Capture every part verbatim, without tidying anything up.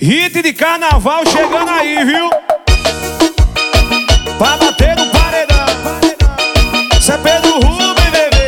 Hit de carnaval chegando aí, viu? Pra bater no paredão. Cê é Pedro Rubem, bebê.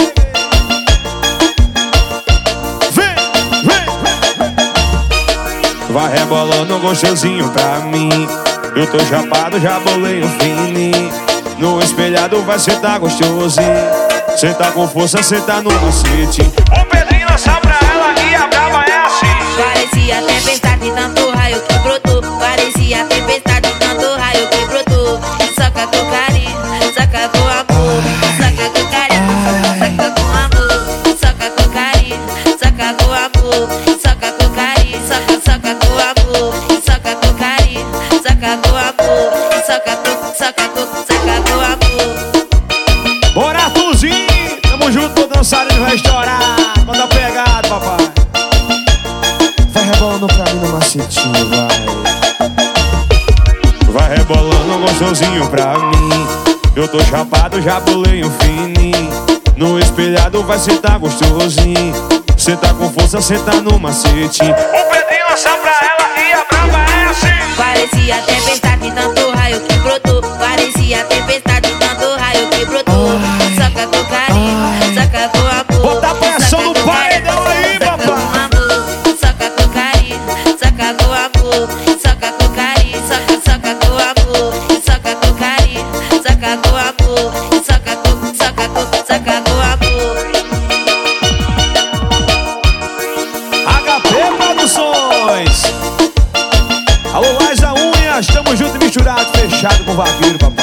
Vem, vem, vem. Vai rebolando gostosinho pra mim. Eu tô chapado, já bolei um fininho. No espelhado vai sentar gostosinho. Cê tá com força, cê tá no macete. O Pedrinho lança pra ela e a brava é assim. Parecia tempestade, tanto raio que brotou. Parecia tempestade, tanto raio que brotou. Saca com carinho, saca com amor. Saca com carinho, saca com amor. Saca com carinho, saca com amor. Saca com carinho, saca, saca com amor. Saca com carinho, saca com amor. Saca com, saca com, saca com amor. Bora, Tuzinho! Tamo junto, o dançarino vai estourar. Manda pegada, papai. Vai rebolando pra mim no macetinho, vai. Vai rebolando gostosinho pra mim. Eu tô chapado, já pulei um fininho. No espelhado vai sentar gostosinho. Cê tá com força, cê tá no macete. O Pedrinho lança pra ela e a brava é assim. Parecia tempestade, tanto raio que brotou. Parecia tempestade, tanto raio que brotou. Saca com carinho, saca com amor. Bota a pressão no paredão aí, papai. Saca com carinho, saca com amor. Saca com carinho, saca, saca com amor. Saca com carinho, saca com amor. Saca com, saca com, saca com amor. H P Produções. Alô, Liza Unhas, tamo junto e misturado, fechado com o vaqueiro, papai.